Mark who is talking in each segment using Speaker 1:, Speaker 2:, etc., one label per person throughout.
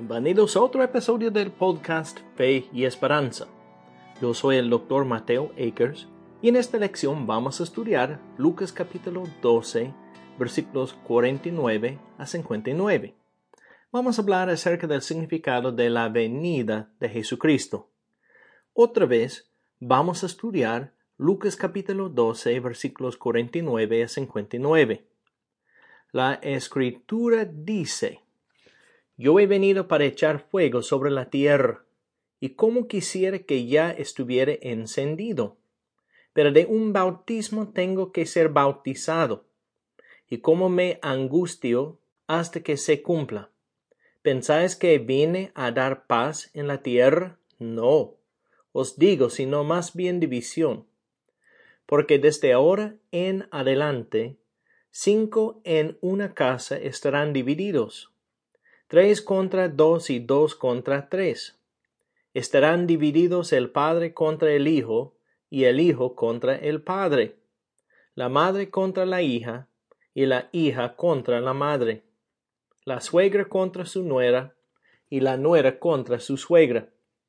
Speaker 1: Bienvenidos a otro episodio del podcast Fe y Esperanza. Yo soy el Dr. Mateo Akers y en esta lección vamos a estudiar Lucas capítulo 12, versículos 49 a 59. Vamos a hablar acerca del significado de la venida de Jesucristo. Otra vez vamos a estudiar Lucas capítulo 12, versículos 49 a 59. La Escritura dice: Yo he venido para echar fuego sobre la tierra, y cómo quisiera que ya estuviera encendido. Pero de un bautismo tengo que ser bautizado, y cómo me angustio hasta que se cumpla. ¿Pensáis que vine a dar paz en la tierra? No, os digo, sino más bien división. Porque desde ahora en adelante, 5 en una casa estarán divididos, 3 contra 2 y 2 contra 3. Estarán divididos el padre contra el hijo, y el hijo contra el padre, la madre contra la hija, y la hija contra la madre, la suegra contra su nuera, y la nuera contra su suegra.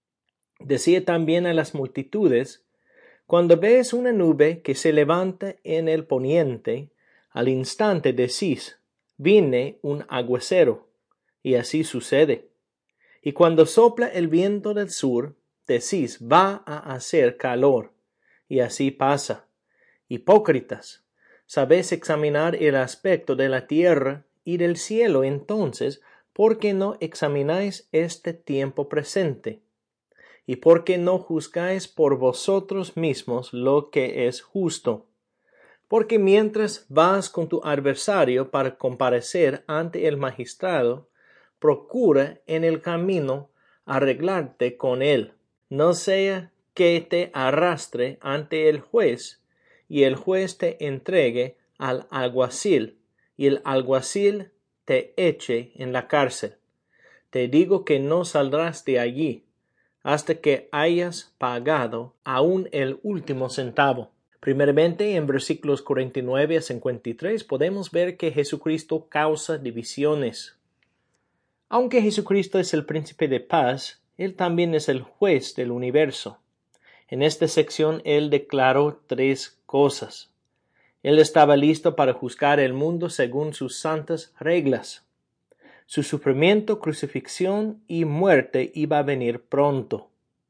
Speaker 1: Decía también a las multitudes: Cuando ves una nube que se levanta en el poniente, al instante decís: Viene un aguacero. Y así sucede. Y cuando sopla el viento del sur, decís: va a hacer calor. Y así pasa. Hipócritas, sabéis examinar el aspecto de la tierra y del cielo, entonces, ¿por qué no examináis este tiempo presente? ¿Y por qué no juzgáis por vosotros mismos lo que es justo? Porque mientras vas con tu adversario para comparecer ante el magistrado, procura en el camino arreglarte con él, no sea que te arrastre ante el juez, y el juez te entregue al alguacil, y el alguacil te eche en la cárcel. Te digo que no saldrás de allí hasta que hayas pagado aún el último centavo. Primeramente, en versículos 49 a 53 podemos ver que Jesucristo causa divisiones. Aunque Jesucristo es el príncipe de paz, Él también es el juez del universo. En esta sección Él declaró 3 cosas. Él estaba listo para juzgar el mundo según sus santas reglas. Su sufrimiento, crucifixión y muerte iba a venir pronto.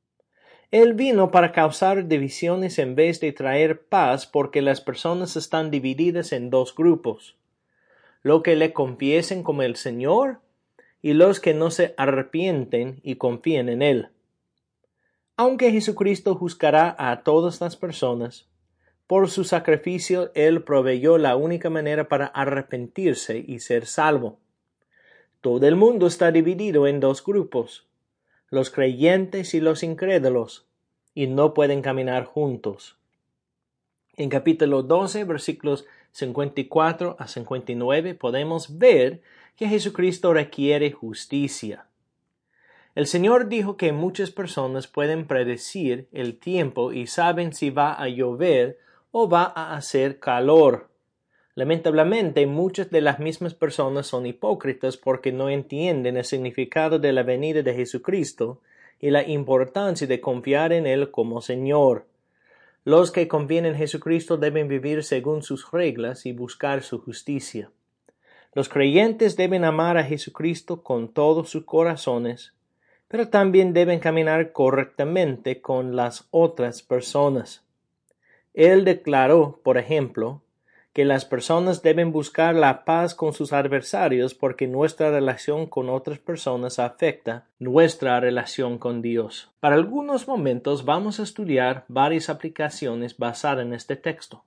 Speaker 1: Él vino para causar divisiones en vez de traer paz, porque las personas están divididas en 2 grupos: los que le confiesen como el Señor y los que no se arrepienten y confíen en Él. Aunque Jesucristo juzgará a todas las personas, por su sacrificio Él proveyó la única manera para arrepentirse y ser salvo. Todo el mundo está dividido en 2 grupos: los creyentes y los incrédulos, y no pueden caminar juntos. En capítulo 12, versículos 54 a 59, podemos ver que Jesucristo requiere justicia. El Señor dijo que muchas personas pueden predecir el tiempo y saben si va a llover o va a hacer calor. Lamentablemente, muchas de las mismas personas son hipócritas porque no entienden el significado de la venida de Jesucristo y la importancia de confiar en Él como Señor. Los que confían en Jesucristo deben vivir según sus reglas y buscar su justicia. Los creyentes deben amar a Jesucristo con todos sus corazones, pero también deben caminar correctamente con las otras personas. Él declaró, por ejemplo, que las personas deben buscar la paz con sus adversarios porque nuestra relación con otras personas afecta nuestra relación con Dios. Para algunos momentos vamos a estudiar varias aplicaciones basadas en este texto.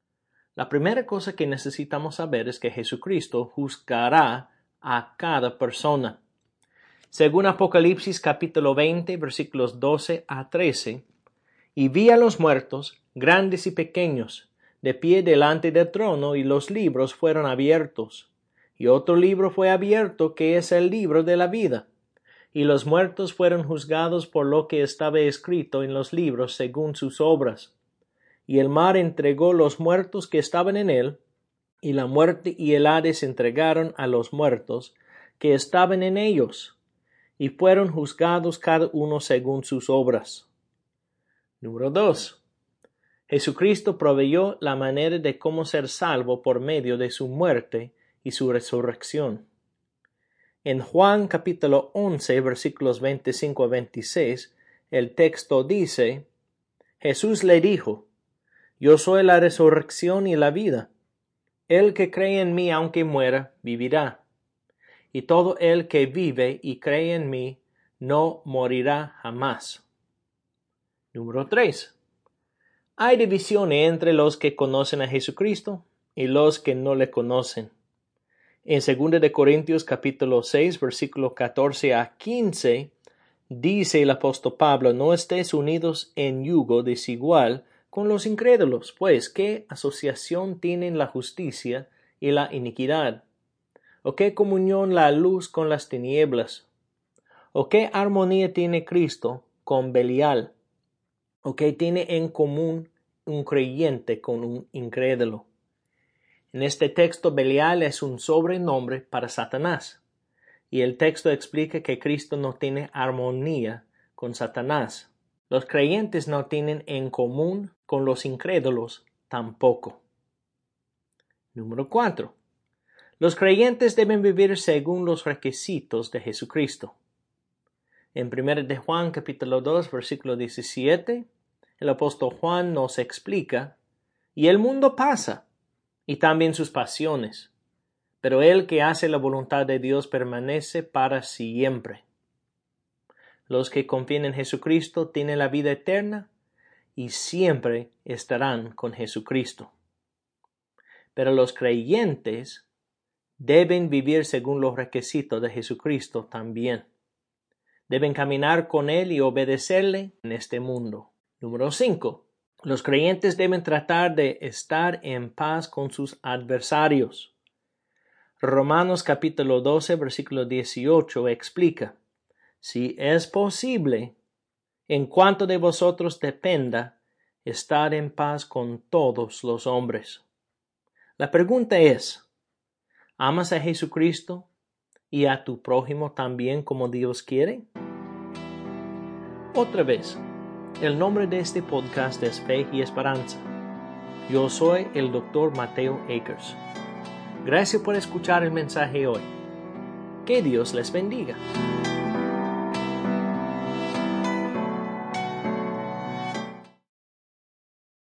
Speaker 1: La primera cosa que necesitamos saber es que Jesucristo juzgará a cada persona. Según Apocalipsis capítulo 20, versículos 12 a 13, y vi a los muertos, grandes y pequeños, de pie delante del trono, y los libros fueron abiertos. Y otro libro fue abierto, que es el libro de la vida. Y los muertos fueron juzgados por lo que estaba escrito en los libros según sus obras. Y el mar entregó los muertos que estaban en él, y la muerte y el Hades entregaron a los muertos que estaban en ellos. y fueron juzgados cada uno según sus obras. Número 2. Jesucristo proveyó la manera de cómo ser salvo por medio de su muerte y su resurrección. En Juan capítulo 11, versículos 25 a 26, el texto dice, Jesús le dijo, Yo soy la resurrección y la vida. El que cree en mí, aunque muera, vivirá. Y todo el que vive y cree en mí, no morirá jamás. Número 3. Hay división entre los que conocen a Jesucristo y los que no le conocen. En 2 de Corintios capítulo 6, versículo 14 a 15, dice el apóstol Pablo, no estéis unidos en yugo desigual con los incrédulos, pues ¿qué asociación tienen la justicia y la iniquidad? ¿O qué comunión la luz con las tinieblas? ¿O qué armonía tiene Cristo con Belial? ¿O qué tiene en común un creyente con un incrédulo? En este texto, Belial es un sobrenombre para Satanás, y el texto explica que Cristo no tiene armonía con Satanás. Los creyentes no tienen en común con los incrédulos tampoco. Número 4. Los creyentes deben vivir según los requisitos de Jesucristo. En 1 de Juan capítulo 2, versículo 17, el apóstol Juan nos explica, y el mundo pasa, y también sus pasiones, pero el que hace la voluntad de Dios permanece para siempre. Los que confían en Jesucristo tienen la vida eterna y siempre estarán con Jesucristo. Pero los creyentes deben vivir según los requisitos de Jesucristo también. Deben caminar con Él y obedecerle en este mundo. Número 5. Los creyentes deben tratar de estar en paz con sus adversarios. Romanos capítulo 12, versículo 18 explica, si es posible, en cuanto de vosotros dependa, estar en paz con todos los hombres. La pregunta es, ¿amas a Jesucristo y a tu prójimo también como Dios quiere? Otra vez, el nombre de este podcast es Fe y Esperanza. Yo soy el Dr. Mateo Akers. Gracias por escuchar el mensaje hoy. Que Dios les bendiga.